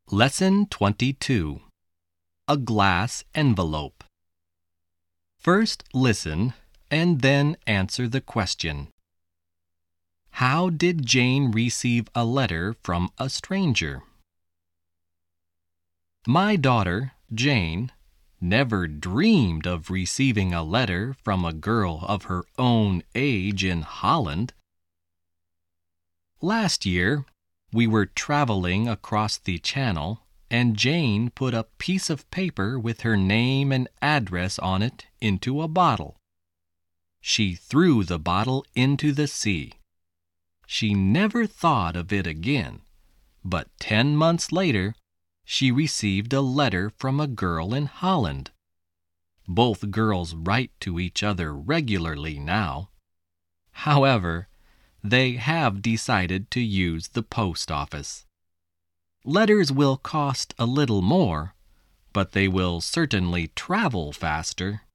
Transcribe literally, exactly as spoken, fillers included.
Lesson twenty-two. A glass envelope. First listen and then answer the question. How did Jane receive a letter from a stranger? My daughter, Jane, never dreamed of receiving a letter from a girl of her own age in Holland. Last year, we were traveling across the channel, and Jane put a piece of paper with her name and address on it into a bottle. She threw the bottle into the sea. She never thought of it again, but ten months later, she received a letter from a girl in Holland. Both girls write to each other regularly now. However, they have decided to use the post office. Letters will cost a little more, but they will certainly travel faster.